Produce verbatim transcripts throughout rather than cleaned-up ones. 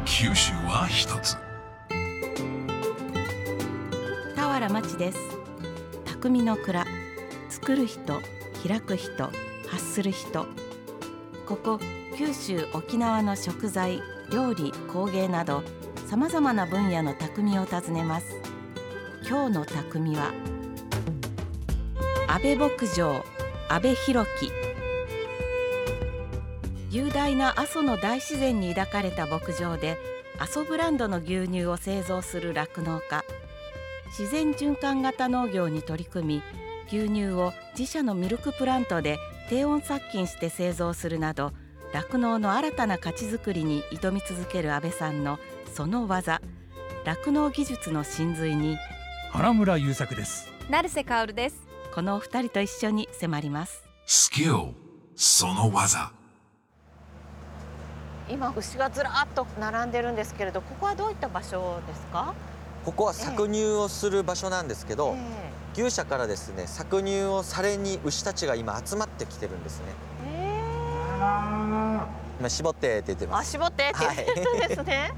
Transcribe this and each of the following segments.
九州は一つ。 田原町です。匠の蔵、作る人、開く人、発する人。ここ九州沖縄の食材、料理、工芸などさまざまな分野の匠を訪ねます。今日の匠は安倍牧場安倍弘樹。雄大な阿蘇の大自然に抱かれた牧場で阿蘇ブランドの牛乳を製造する酪農家。自然循環型農業に取り組み、牛乳を自社のミルクプラントで低温殺菌して製造するなど、酪農の新たな価値づくりに挑み続ける安倍さんのその技、酪農技術の真髄に花村優作です。 成瀬香織です。 このお二人と一緒に迫ります。 スキル、その技。 今牛がずらっと並んでるんですけれど、ここはどういった場所ですか？ ここは搾乳をする場所なんですけど、 え牛舎からですね、搾乳をされに牛たちが今集まってきてるんですね。 え今絞ってって言ってー、あ、 ます。 絞ってって言ってるんですね。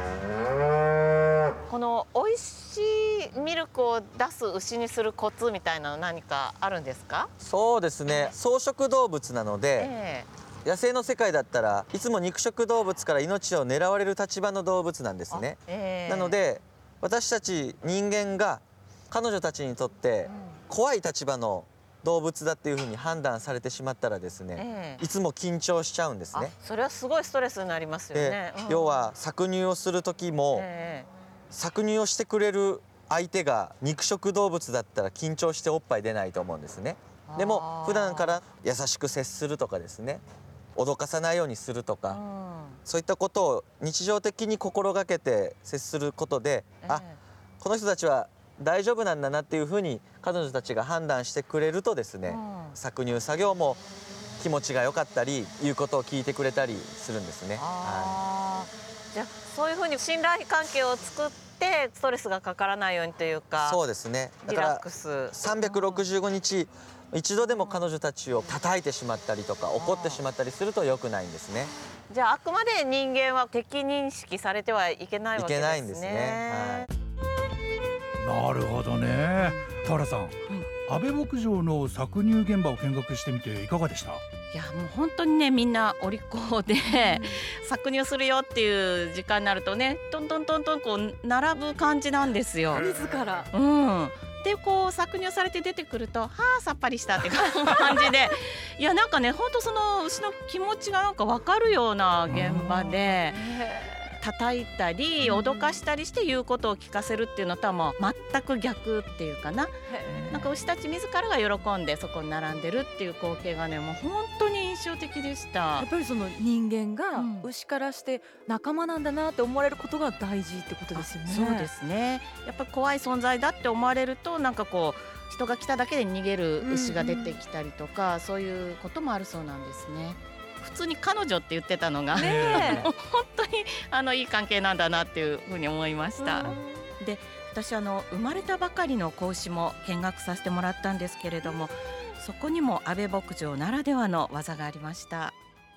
この美味しいミルクを出す牛にするコツみたいなの何かあるんですか？ そうですね、草食動物なので、 え野生の世界だったらいつも肉食動物から命を狙われる立場の動物なんですね。 えー、 なので私たち人間が彼女たちにとって怖い立場の動物だっていうふうに判断されてしまったらですね、 えー、 いつも緊張しちゃうんですね。 それはすごいストレスになりますよね。 で、 うん、 要は搾乳をする時も、 え搾乳をしてくれる相手が肉食動物だったら緊張しておっぱい出ないと思うんですね。でも普段から優しく接するとかですね、脅かさないようにするとか、 うん、 そういったことを日常的に心がけて接することで、 えー、 あ、この人たちは大丈夫なんだなっていうふうに彼女たちが判断してくれるとですね、 うん、 搾乳作業も気持ちが良かったり、言うことを聞いてくれたりするんですね。 あ、はい、じゃあそういうふうに信頼関係を作ってストレスがかからないようにというか、 そうですね。だリからラックスさんびゃくろくじゅうごにち一度でも彼女たちを叩いてしまったりとか怒ってしまったりすると良くないんですね。 じゃああくまで人間は敵認識されてはいけないわけですね。 いけないんですね。 はい、なるほどね。田原さん、安倍牧場の搾乳現場を見学してみていかがでした？ いや、もう本当にね、みんなお利口で、うん、搾乳するよっていう時間になるとね、トントントントンこう並ぶ感じなんですよ。 自ら。 うん。でこう搾乳されて出てくると、はあさっぱりしたって感じでいやなんかね、本当その牛の気持ちがなんか分かるような現場で、叩いたり脅かしたりして言うことを聞かせるっていうのとはもう全く逆っていうかな。なんか牛たち自らが喜んでそこに並んでるっていう光景がね、もう本当に印象的でした。 やっぱりその人間が牛からして仲間なんだなって思われることが大事ってことですよね。 そうですね。やっぱり怖い存在だって思われると、なんかこう人が来ただけで逃げる牛が出てきたりとか、うんうん、そういうこともあるそうなんですね。普通に彼女って言ってたのが、ね、本当にあのいい関係なんだなっていうふうに思いました。で、私あの生まれたばかりの子牛も見学させてもらったんですけれども、そこにも安倍牧場ならではの技がありました。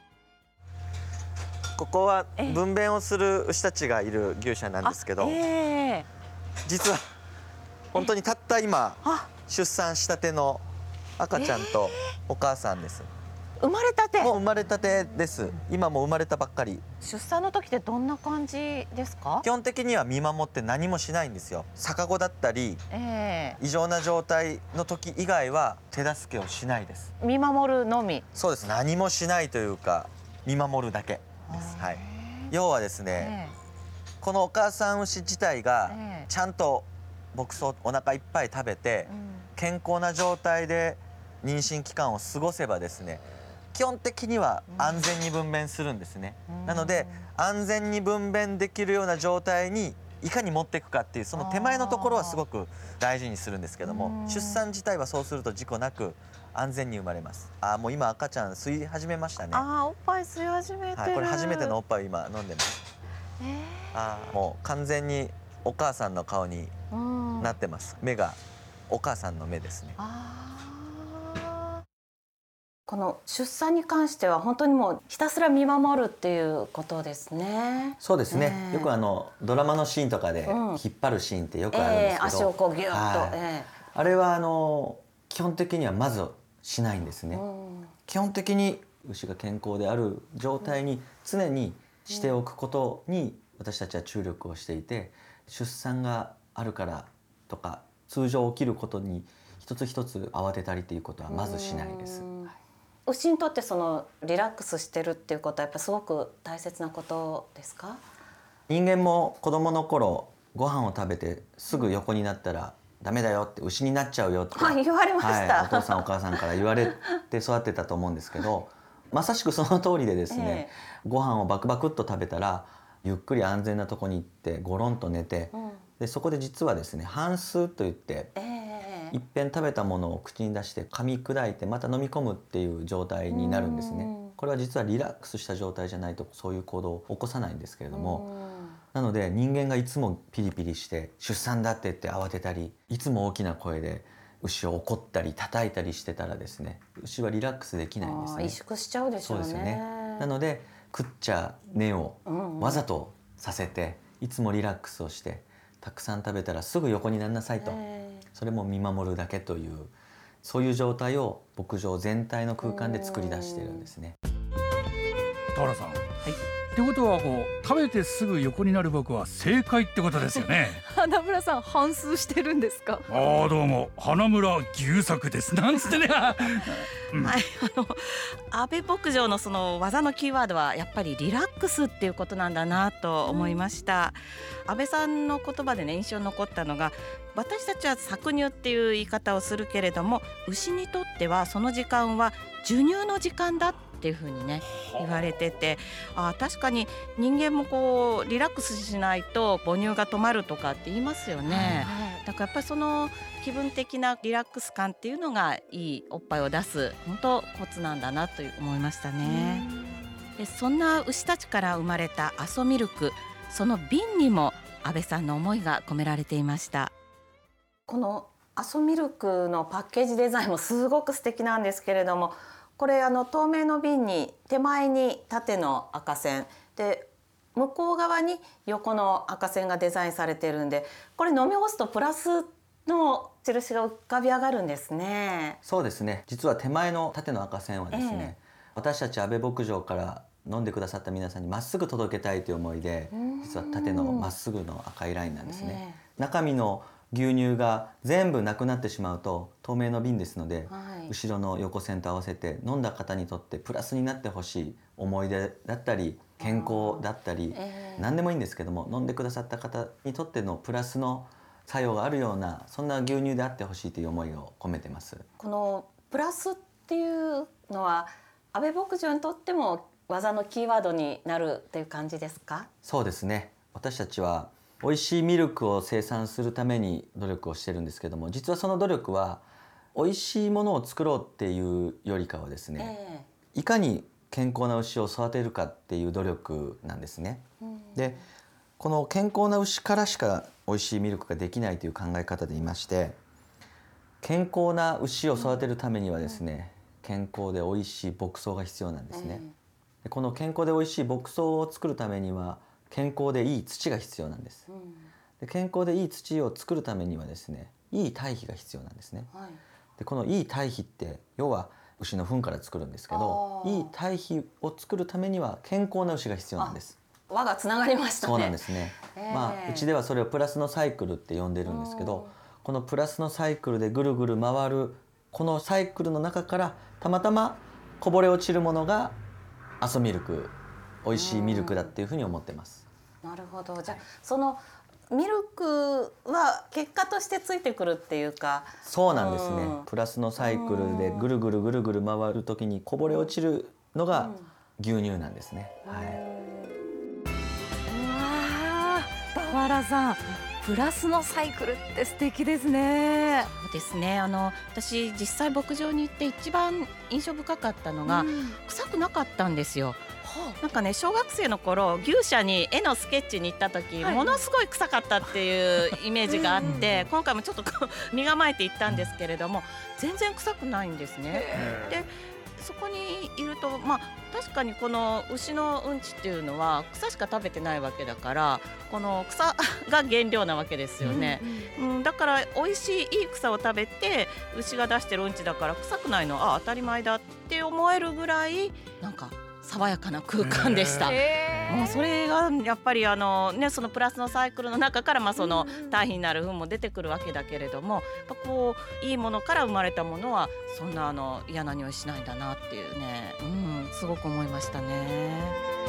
ここは分娩をする牛たちがいる牛舎なんですけど、えー、実は本当にたった今出産したての赤ちゃんとお母さんです。えー生まれたて？ もう生まれたてです。今も生まれたばっかり。 出産の時ってどんな感じですか？ 基本的には見守って何もしないんですよ。逆子だったり、えー、異常な状態の時以外は手助けをしないです。 見守るのみ？ そうです。何もしないというか見守るだけです。はい。要はですね、えー、このお母さん牛自体がちゃんと牧草お腹いっぱい食べて、うん、健康な状態で妊娠期間を過ごせばですね、基本的には安全に分娩するんですね。なので安全に分娩できるような状態にいかに持っていくかっていう、その手前のところはすごく大事にするんですけども、出産自体はそうすると事故なく安全に生まれます。あ、もう今赤ちゃん吸い始めましたね。 あ、おっぱい吸い始めてる。 はい、これ初めてのおっぱいを今飲んでます。えー、あ、もう完全にお母さんの顔になってます。目がお母さんの目ですね。あこの出産に関しては本当にもうひたすら見守るっていうことですね。 そうですね、 えー、 よくあのドラマのシーンとかで引っ張るシーンってよくあるんですけど、 えー、足をこうギュッと、 はいえー、あれはあの基本的にはまずしないんですね、うん、基本的に牛が健康である状態に常にしておくことに私たちは注力をしていて、出産があるからとか通常起きることに一つ一つ慌てたりということはまずしないです。 牛にとってそのリラックスしてるっていうことはやっぱすごく大切なことですか？ 人間も子供の頃ご飯を食べてすぐ横になったらダメだよって牛になっちゃうよって、 はい、言われました、 はい、お父さんお母さんから言われて育ってたと思うんですけどまさしくその通りでですね、えー、ご飯をバクバクっと食べたらゆっくり安全なとこに行ってゴロンと寝て、うん、でそこで実はですね反芻といって、えーいっぺん食べたものを口に出して噛み砕いてまた飲み込むっていう状態になるんですね。これは実はリラックスした状態じゃないとそういう行動を起こさないんですけれども、なので人間がいつもピリピリして出産だって言って慌てたりいつも大きな声で牛を怒ったり叩いたりしてたらですね、牛はリラックスできないんですね。 萎縮しちゃうでしょうね。 そうですよね。なので食っちゃねをわざとさせていつもリラックスをしてたくさん食べたらすぐ横になりなさいと、それも見守るだけというそういう状態を牧場全体の空間で作り出しているんですね。 田原さん、 はい、 ってことはこう食べてすぐ横になる僕は正解ってことですよね。 花村さん反芻してるんですか？ ああどうも花村牛作ですなんつってね、 うん、はい、あの安倍牧場のその技のキーワードはやっぱりリラックスっていうことなんだなと思いました、うん、安倍さんの言葉でね印象に残ったのが、私たちは搾乳っていう言い方をするけれども牛にとってはその時間は授乳の時間だっていうふうにね言われてて、あ確かに人間もこうリラックスしないと母乳が止まるとかって言いますよね、はい、だからやっぱりその気分的なリラックス感っていうのがいいおっぱいを出す本当コツなんだなと思いましたね。でそんな牛たちから生まれたアソミルク、その瓶にも安倍さんの思いが込められていました。このアソミルクのパッケージデザインもすごく素敵なんですけれども、これあの透明の瓶に手前に縦の赤線で向こう側に横の赤線がデザインされているんで、これ飲み干すとプラスの印が浮かび上がるんですね。 そうですね、実は手前の縦の赤線はですね、えー、私たち安倍牧場から飲んでくださった皆さんにまっすぐ届けたいという思いで、実は縦のまっすぐの赤いラインなんですね、えー、中身の牛乳が全部なくなってしまうと透明の瓶ですので、はい、後ろの横線と合わせて飲んだ方にとってプラスになってほしい思い出だったり健康だったり、えー、何でもいいんですけども、飲んでくださった方にとってのプラスの作用があるようなそんな牛乳であってほしいという思いを込めてます。 このプラスっていうのは安倍牧場にとっても技のキーワードになるっていう感じですか？ そうですね、私たちは美味しいミルクを生産するために努力をしてるんですけども、実はその努力は美味しいものを作ろうっていうよりかはですね、えー、いかに健康な牛を育てるかっていう努力なんですね、うん、でこの健康な牛からしか美味しいミルクができないという考え方でいまして、健康な牛を育てるためにはですね、うん、健康で美味しい牧草が必要なんですね、えー、この健康で美味しい牧草を作るためには健康でいい土が必要なんです、うん、で健康でいい土を作るためにはですね、いい堆肥が必要なんですね、はい、でこのいい堆肥って要は牛の糞から作るんですけど、いい堆肥を作るためには健康な牛が必要なんです。 輪がつながりましたね。 そうなんですね、えーまあ、うちではそれをプラスのサイクルって呼んでるんですけど、このプラスのサイクルでぐるぐる回るこのサイクルの中からたまたまこぼれ落ちるものがアソミルク、美味しいミルクだっていうふうに思ってます。 なるほど。じゃあそのミルクは結果としてついてくるっていうか。 そうなんですね、プラスのサイクルでぐるぐるぐるぐる回る時にこぼれ落ちるのが牛乳なんですね、はい、 うわー、田原さん、プラスのサイクルって素敵ですね。 そうですね、あの私実際牧場に行って一番印象深かったのが、うん、臭くなかったんですよ。なんかね、小学生の頃牛舎に絵のスケッチに行った時、はい、ものすごい臭かったっていうイメージがあって今回もちょっとこう身構えて行ったんですけれども全然臭くないんですね。でそこにいると、まあ、確かにこの牛のうんちっていうのは草しか食べてないわけだから、この草が原料なわけですよね、うんうん、だから美味しいいい草を食べて牛が出してるうんちだから臭くないのあ当たり前だって思えるぐらいなんか爽やかな空間でした。もうそれがやっぱりあの、ね、そのプラスのサイクルの中からまあその堆肥になる糞も出てくるわけだけれども、やっぱこういいものから生まれたものはそんなあの嫌な匂いしないんだなっていうね、うん、すごく思いましたね。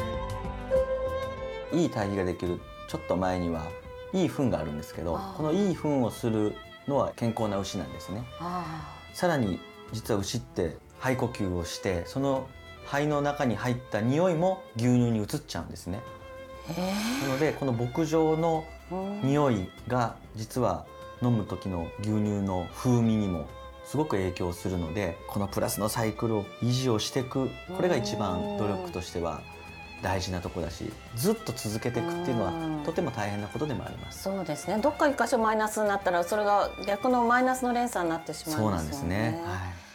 いい堆肥ができるちょっと前にはいい糞があるんですけど、このいい糞をするのは健康な牛なんですね。さらに実は牛って肺呼吸をしてその肺の中に入った匂いも牛乳に移っちゃうんですね。なのでこの牧場の匂いが実は飲む時の牛乳の風味にもすごく影響するので、このプラスのサイクルを維持をしていく、これが一番努力としては大事なところだし、ずっと続けていくっていうのはとても大変なことでもあります。 そうですね。どっか一箇所マイナスになったらそれが逆のマイナスの連鎖になってしまいますよね。 そうなんですね。はい